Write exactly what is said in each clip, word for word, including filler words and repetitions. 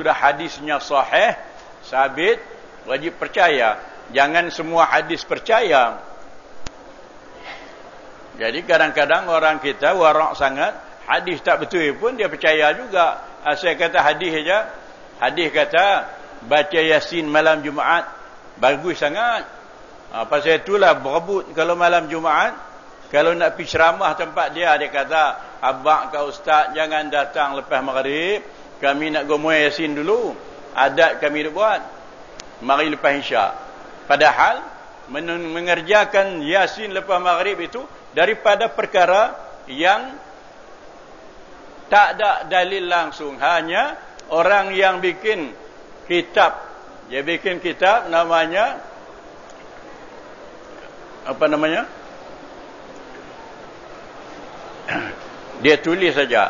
sudah hadisnya sahih, sabit, wajib percaya. Jangan semua hadis percaya. Jadi kadang-kadang orang kita warak sangat, hadis tak betul pun dia percaya juga. Asal kata hadis saja. Hadis kata baca Yasin malam Jumaat, bagus sangat. Ha, pasal itulah berebut kalau malam Jumaat, kalau nak pergi ceramah tempat dia, dia kata, abang kau ustaz jangan datang lepas maghrib, kami nak gomoy Yasin dulu. Adat kami buat, mari lepas Isyak. Padahal mengerjakan Yasin lepas maghrib itu daripada perkara yang tak ada dalil langsung. Hanya orang yang bikin kitab, dia bikin kitab namanya apa namanya? Dia tulis saja.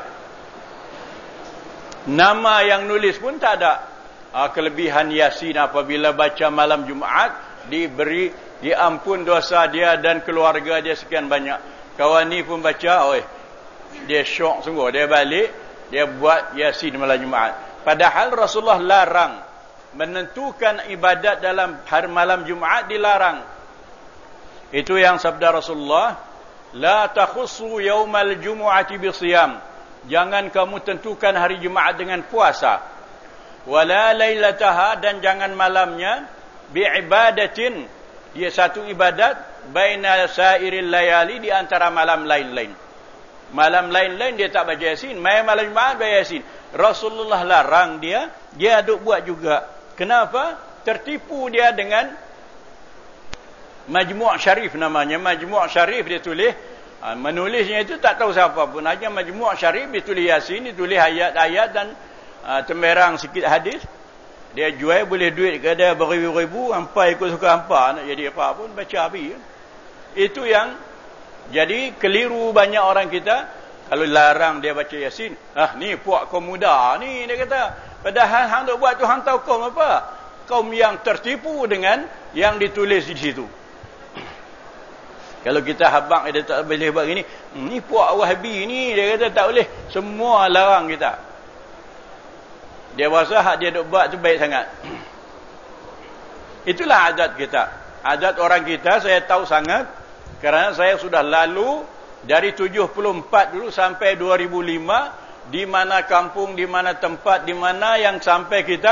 Nama yang nulis pun tak ada. Ha, kelebihan Yasin apabila baca malam Jumaat, diberi diampun dosa dia dan keluarga dia sekian banyak. Kawan ni pun baca, oi, dia syok sungguh. Dia balik, dia buat Yasin malam Jumaat. Padahal Rasulullah larang. Menentukan ibadat dalam hari malam Jumaat dilarang. Itu yang sabda Rasulullah, la takhussu yaumal jumu'ati bisiyam. Jangan kamu tentukan hari Jumaat dengan puasa. Wala lailataha, dan jangan malamnya bi'ibadatin, dia satu ibadat baina sairil layali, di antara malam lain-lain. Malam lain-lain dia tak baca Yasin, mai malam Jumaat baca Yasin. Rasulullah larang dia, dia duk buat juga. Kenapa? Tertipu dia dengan Majmu' Syarif namanya. Majmu' Syarif dia tulis, menulisnya itu tak tahu siapa pun, hanya Majmu' Syarif dia tulis Yasin, dia tulis ayat-ayat dan uh, temberang sikit hadis. Dia jual boleh duit ke dia beribu-ribu, hampa ikut suka hampa, nak jadi apa pun baca habis. Itu yang jadi keliru banyak orang kita. Kalau larang dia baca Yasin, ah ni puak kaum muda ni, dia kata. Padahal hang duk buat tu hang tahu kaum apa? Kaum yang tertipu dengan yang ditulis di situ. Kalau kita habaq dia tak boleh buat gini, ni puak Wahabi ni, dia kata tak boleh. Semua larang kita. Dia rasa hak dia duk buat tu baik sangat. Itulah adat kita. Adat orang kita saya tahu sangat, kerana saya sudah lalu dari tujuh puluh empat dulu sampai dua ribu lima, di mana kampung, di mana tempat, di mana yang sampai kita.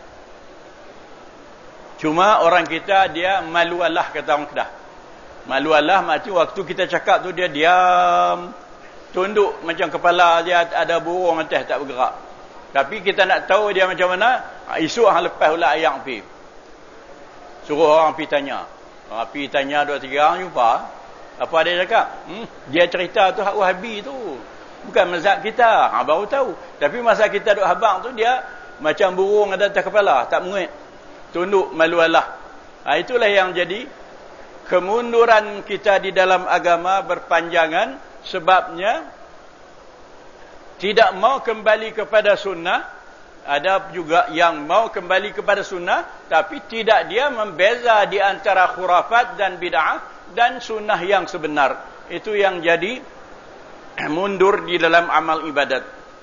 Cuma orang kita dia malu Allah, kata orang Kedah. Malu Allah macam waktu kita cakap tu dia diam, tunduk macam kepala dia ada burung atas tak bergerak. Tapi kita nak tahu dia macam mana, esok hang lepas pula ayam pi. Suruh orang pi tanya. Ha, pi tanya dua tiga orang jumpa. Apa dia cakap? Hmm, dia cerita tu hak Wahabi tu. Bukan mazhab kita. Ha, baru tahu. Tapi masa kita duk habang tu dia macam burung ada atas kepala, tak menguit. Tunduk malu Allah. Ha, itulah yang jadi kemunduran kita di dalam agama berpanjangan, sebabnya tidak mau kembali kepada sunnah. Ada juga yang mau kembali kepada sunnah, tapi tidak dia membeza di antara khurafat dan bid'ah dan sunnah yang sebenar. Itu yang jadi mundur di dalam amal ibadat.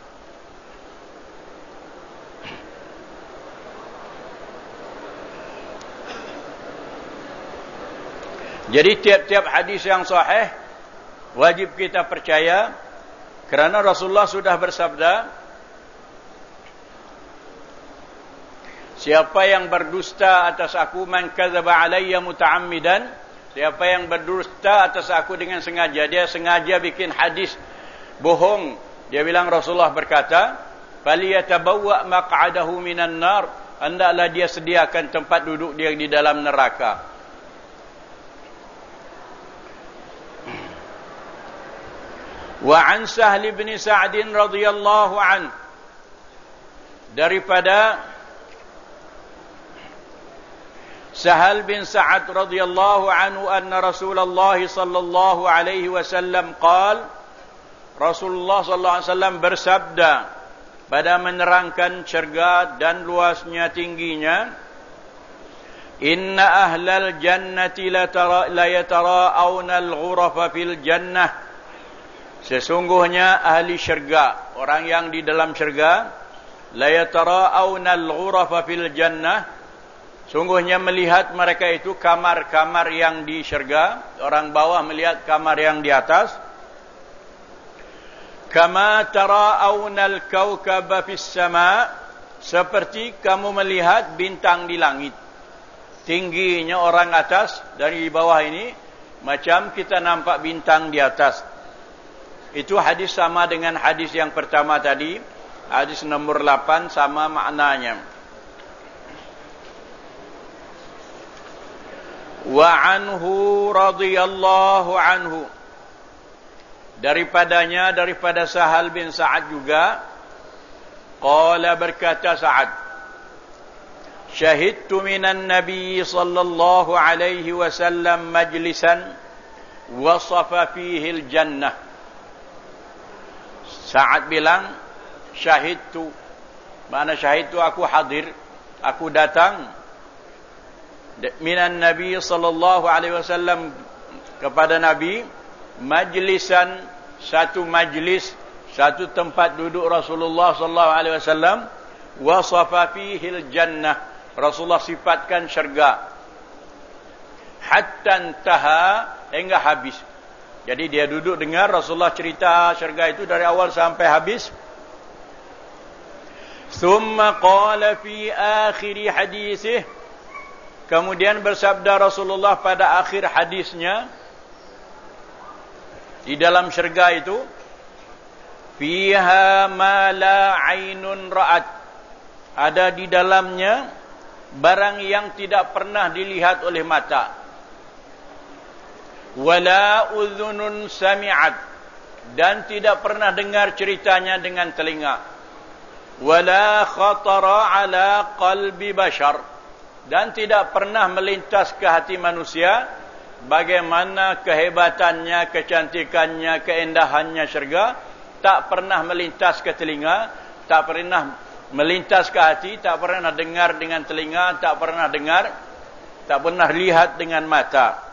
Jadi tiap-tiap hadis yang sahih wajib kita percaya, kerana Rasulullah sudah bersabda, siapa yang berdusta atas aku, man kadzaba alayya muta'ammidan, siapa yang berdusta atas aku dengan sengaja, dia sengaja bikin hadis bohong. Dia bilang Rasulullah berkata, falyatabawwa maq'adahu minan nar, hendaklah dia sediakan tempat duduk dia di dalam neraka. Wa an Sahl bin Sa'd radhiyallahu an, daripada Sahal bin Sa'ad radhiyallahu anhu, anna Rasulullah sallallahu alaihi wasallam qala, Rasulullah sallallahu alaihi wasallam bersabda pada menerangkan syurga dan luasnya tingginya, inna ahlal jannati la tara la yatara'una al-ghurafa fil jannah, sesungguhnya ahli syurga, orang yang di dalam syurga, la yatara'awna al-ghurafa fil jannah, sungguhnya melihat mereka itu kamar-kamar yang di syurga, orang bawah melihat kamar yang di atas. Kama tara'awna al-kawkaba fis sama', seperti kamu melihat bintang di langit. Tingginya orang atas dari bawah ini macam kita nampak bintang di atas. Itu hadis sama dengan hadis yang pertama tadi, hadis nomor lapan, sama maknanya. Wa anhu radhiyallahu anhu, daripadanya, daripada Sahal bin Sa'ad juga, qala, berkata Sa'ad, syahidtu minan nabi sallallahu alaihi wasallam majlisan wasafa fihi al-jannah. Sa'ad bilang, syahidtu, mana syahidtu, aku hadir, aku datang, minan nabi sallallahu alaihi wasallam, kepada nabi, majlisan, satu majlis, satu tempat duduk Rasulullah sallallahu alaihi wasallam, wasafa fihi al-jannah, Rasulullah sifatkan syurga, hatta intaha, hingga habis. Jadi dia duduk dengar Rasulullah cerita syurga itu dari awal sampai habis. Thumma qala fi akhir hadisih, kemudian bersabda Rasulullah pada akhir hadisnya, di dalam syurga itu, fiha ma la ainun ra'at, ada di dalamnya barang yang tidak pernah dilihat oleh mata, wala udhunun sami'at, dan tidak pernah dengar ceritanya dengan telinga, wala khatara ala qalbi bashar, dan tidak pernah melintas ke hati manusia bagaimana kehebatannya, kecantikannya, keindahannya syurga. Tak pernah melintas ke telinga, tak pernah melintas ke hati, tak pernah dengar dengan telinga, tak pernah dengar, tak pernah lihat dengan mata.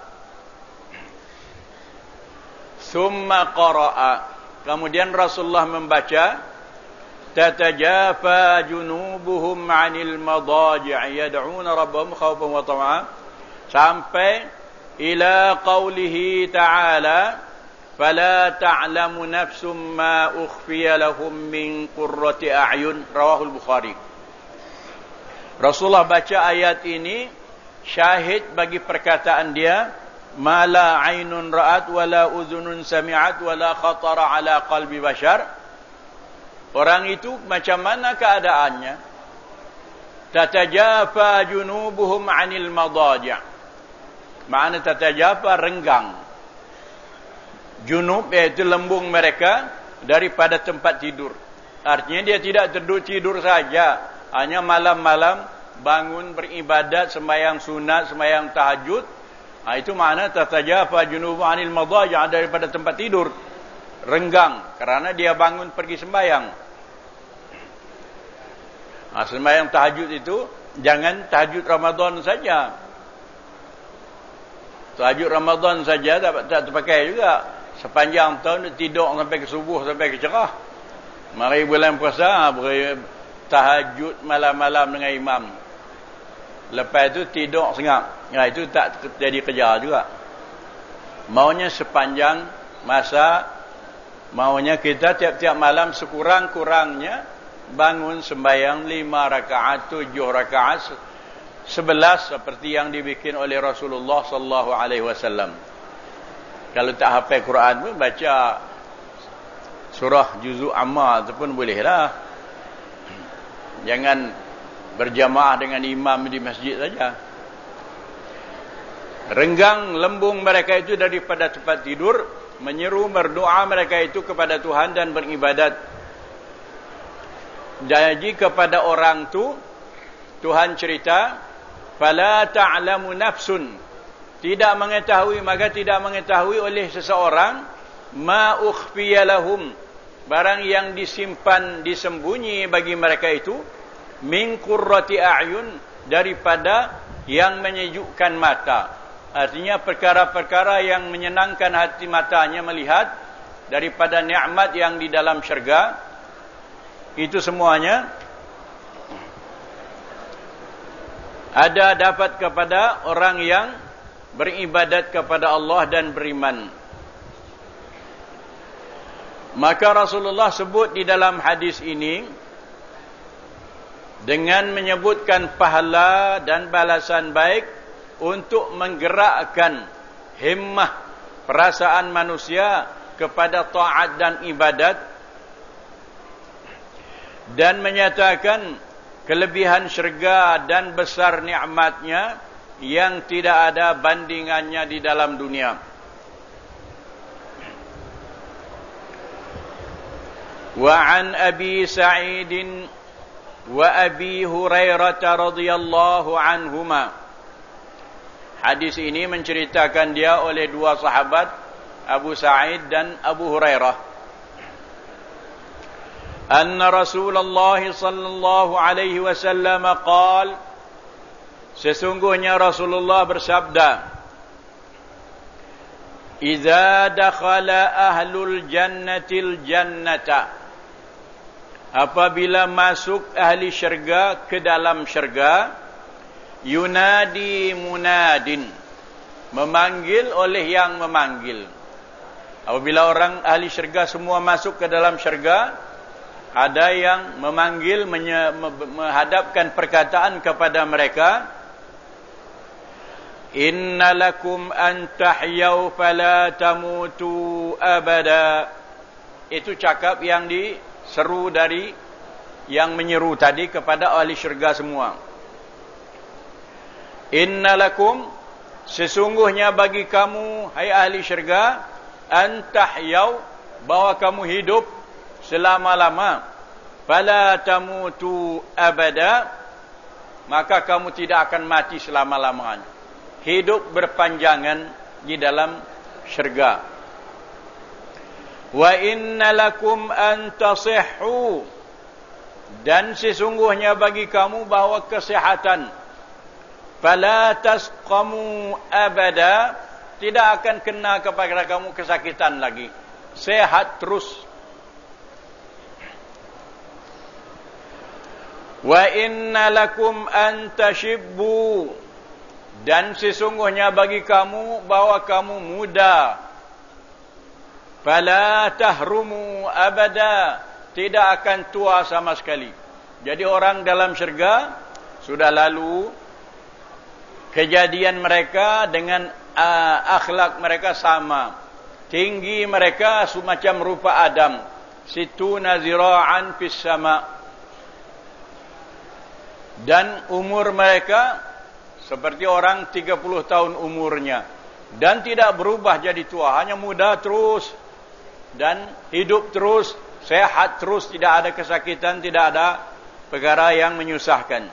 Summa qara'a, kemudian Rasulullah membaca, tatajafa junubuhum 'anil madaji' yad'una rabbahum khawfan wa tam'a, sampai ila qawlihi ta'ala, fala ta'lamu nafsum ma ukhfiya lahum min qurrati a'yun, rawahul Bukhari. Rasulullah baca ayat ini syahid bagi perkataan dia, ma la ainun ra'at wala udhunun sami'at wala khatara ala qalbi bashar. Orang itu macam mana keadaannya? Tatajafa junubuhum 'anil madaji', makna tatajafa, renggang. Junub iaitu lembung mereka daripada tempat tidur. Artinya dia tidak tidur tidur saja, hanya malam-malam bangun beribadat, sembahyang sunat, sembahyang tahajud. Ha, itu makna tatajafa junubuhum 'anil madaji', daripada tempat tidur, renggang kerana dia bangun pergi sembahyang. Ha, sembahyang tahajud itu jangan tahajud Ramadan saja. Tahajud Ramadan saja tak, tak terpakai juga. Sepanjang tahun tidur sampai ke subuh, sampai ke cerah. Mari bulan puasa, beri tahajud malam-malam dengan imam. Lepas itu tidur sengap. Ya, itu tak jadi kerja juga. Maunya sepanjang masa, maunya kita tiap-tiap malam sekurang-kurangnya bangun sembahyang lima rakaat, tujuh rakaat, sebelas, seperti yang dibikin oleh Rasulullah sallallahu alaihi wasallam. Kalau tak hafal Quran pun baca surah juzuk amma tu pun boleh lah. Jangan berjamaah dengan imam di masjid saja. Renggang lembung mereka itu daripada tempat tidur, menyeru berdoa mereka itu kepada Tuhan dan beribadat. Jadi kepada orang tu Tuhan cerita, fala ta'lamu nafsun, tidak mengetahui, maka tidak mengetahui oleh seseorang, ma ukhfiya lahum, barang yang disimpan, disembunyi bagi mereka itu, min qurrati a'yun, daripada yang menyejukkan mata. Artinya perkara-perkara yang menyenangkan hati matanya melihat, daripada nikmat yang di dalam syurga, itu semuanya ada dapat kepada orang yang beribadat kepada Allah dan beriman. Maka Rasulullah sebut di dalam hadis ini dengan menyebutkan pahala dan balasan baik untuk menggerakkan himmah perasaan manusia kepada taat dan ibadat, dan menyatakan kelebihan syurga dan besar nikmatnya yang tidak ada bandingannya di dalam dunia. Wa an Abi Sa'id wa Abi Hurairah radhiyallahu anhuma. Hadis ini menceritakan dia oleh dua sahabat, Abu Sa'id dan Abu Hurairah. Anna Rasulullah sallallahu alaihi wasallam qaal, sesungguhnya Rasulullah bersabda, "Idza dakhala ahlul jannatil jannata," apabila masuk ahli syurga ke dalam syurga, yunadi munadin, memanggil oleh yang memanggil. Apabila orang ahli syurga semua masuk ke dalam syurga, ada yang memanggil, menye, menghadapkan perkataan kepada mereka, "Inna lakum an tahyau fala tamutu abada." Itu cakap yang diseru dari yang menyeru tadi kepada ahli syurga semua. Inna lakum, sesungguhnya bagi kamu, hai ahli syurga, an tahyau, bahwa kamu hidup selama-lama, fala tamutu abada, maka kamu tidak akan mati selama-lamanya. Hidup berpanjangan di dalam syurga. Wa inna lakum an tasihhu, dan sesungguhnya bagi kamu bahwa kesehatan, fala tasqamu abada, tidak akan kena kepada kamu kesakitan lagi, sehat terus. Wa inna lakum an tashibbu, dan sesungguhnya bagi kamu bahwa kamu muda, fala tahrumu abada, tidak akan tua sama sekali. Jadi orang dalam syurga sudah lalu kejadian mereka dengan uh, akhlak mereka sama. Tinggi mereka semacam rupa Adam, situna zira'an fis sama', dan umur mereka seperti orang tiga puluh tahun umurnya, dan tidak berubah jadi tua, hanya muda terus dan hidup terus, sehat terus, tidak ada kesakitan, tidak ada perkara yang menyusahkan.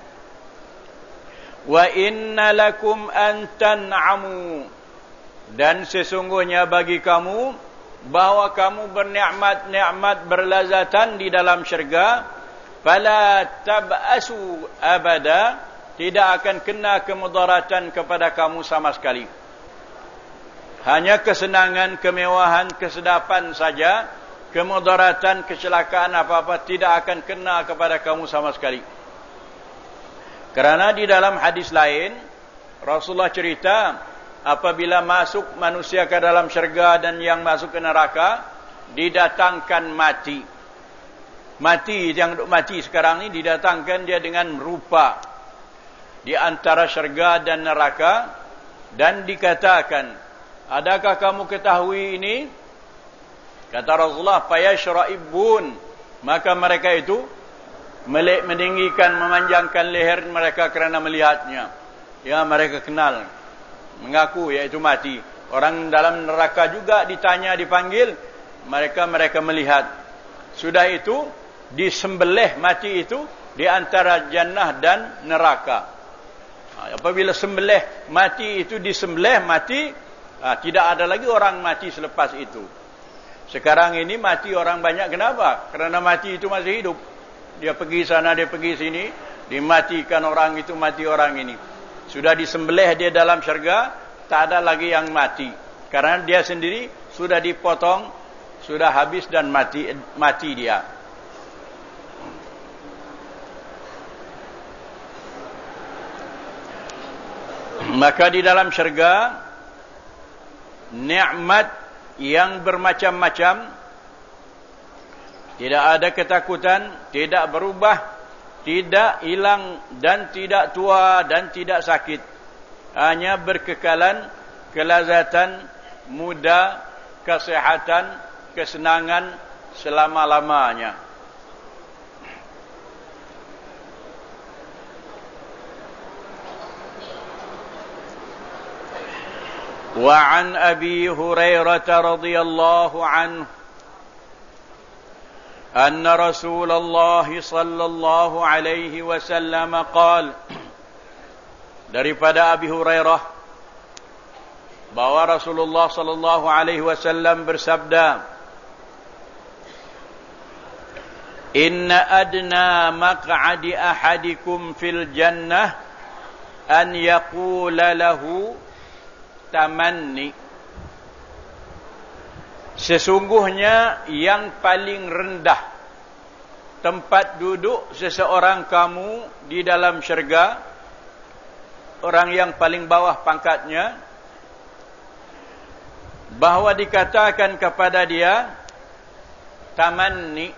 Wa inna lakum an tan'amu, dan sesungguhnya bagi kamu bahwa kamu bernikmat-nikmat berlazatan di dalam syurga, fala tab'asu abada, tidak akan kena kemudaratan kepada kamu sama sekali. Hanya kesenangan, kemewahan, kesedapan saja. Kemudaratan, kecelakaan apa-apa tidak akan kena kepada kamu sama sekali. Kerana di dalam hadis lain Rasulullah cerita, apabila masuk manusia ke dalam syurga dan yang masuk ke neraka, didatangkan mati. Mati, yang mati sekarang ni didatangkan dia dengan rupa di antara syurga dan neraka, dan dikatakan, adakah kamu ketahui ini? Kata Rasulullah, fayashra'ibun, maka mereka itu melek meninggikan, memanjangkan leher mereka kerana melihatnya. Ya, mereka kenal, mengaku iaitu mati. Orang dalam neraka juga ditanya, dipanggil, mereka mereka melihat. Sudah itu disembelih mati itu di antara jannah dan neraka. Apabila sembelih mati itu disembelih mati, tidak ada lagi orang mati selepas itu. Sekarang ini mati orang banyak, kenapa? Kerana mati itu masih hidup. Dia pergi sana, dia pergi sini, dimatikan orang itu, mati orang ini. Sudah disembelih dia dalam syurga, tak ada lagi yang mati. Karena dia sendiri sudah dipotong, sudah habis dan mati mati dia. Maka di dalam syurga nikmat yang bermacam-macam, tidak ada ketakutan, tidak berubah, tidak hilang dan tidak tua dan tidak sakit. Hanya berkekalan, kelazatan, muda, kesehatan, kesenangan selama-lamanya. وعن أبي هريرة رضي الله عنه أن رسول الله صلى الله عليه وسلم قال, daripada Abi Hurairah bahwa Rasulullah sallallahu alaihi wasallam bersabda, inna adna maq'adi ahadikum fil jannah an yaqula lahu tamanni. Sesungguhnya yang paling rendah tempat duduk seseorang kamu di dalam syurga, orang yang paling bawah pangkatnya, bahawa dikatakan kepada dia tamanni.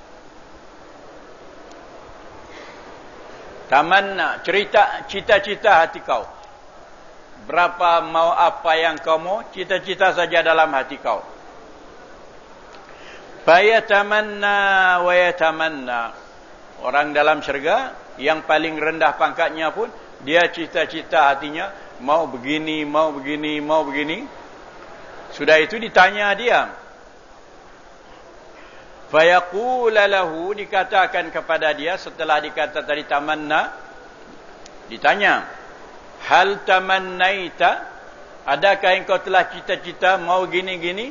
Tamanna, cerita cita-cita hati kau. Berapa mau apa yang kau mau, cita-cita saja dalam hati kau. Fayatamanna wa yatamanna. Orang dalam syurga yang paling rendah pangkatnya pun, dia cita-cita hatinya mau begini, mau begini, mau begini. Sudah itu ditanya dia. Fayaqula lahu, dikatakan kepada dia setelah dikata tadi tamanna, ditanya, hal tamannaita, adakah engkau telah cita-cita mau gini-gini?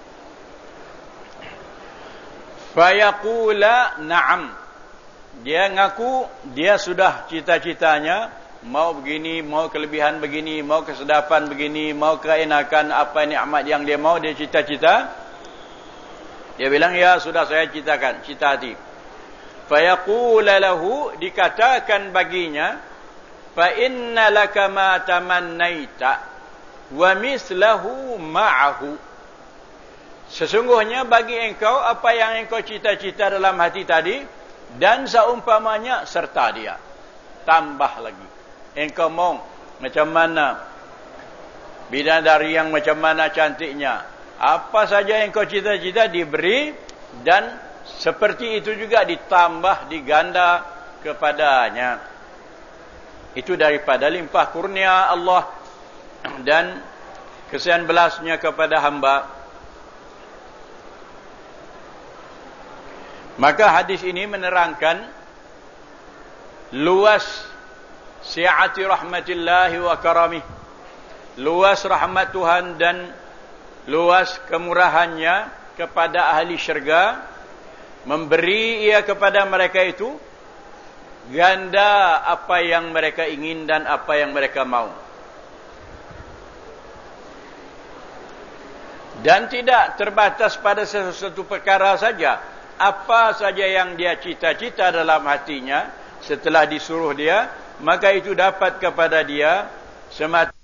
Fayaqula na'am, dia ngaku dia sudah cita-citanya mau begini, mau kelebihan begini, mau kesedapan begini, mau keenakan apa nikmat yang dia mau, dia cita-cita. Dia bilang, ya sudah saya citakan, cita hati. Fayaqula lahu, dikatakan baginya, fa inna laka ma tamannaita wa mislahu ma'ahu. Sesungguhnya bagi engkau apa yang engkau cita-cita dalam hati tadi, dan seumpamanya serta dia. Tambah lagi. Engkau mau macam mana bidadari yang macam mana cantiknya, apa saja yang kau cita-cita diberi, dan seperti itu juga ditambah, diganda kepadanya. Itu daripada limpah kurnia Allah dan kesian belasnya kepada hamba. Maka hadis ini menerangkan luas si'ati rahmatillahi wa karamih, luas rahmat Tuhan dan luas kemurahannya kepada ahli syurga, memberi ia kepada mereka itu ganda apa yang mereka ingin dan apa yang mereka mau. Dan tidak terbatas pada sesuatu perkara saja. Apa saja yang dia cita-cita dalam hatinya, setelah disuruh dia, maka itu dapat kepada dia semata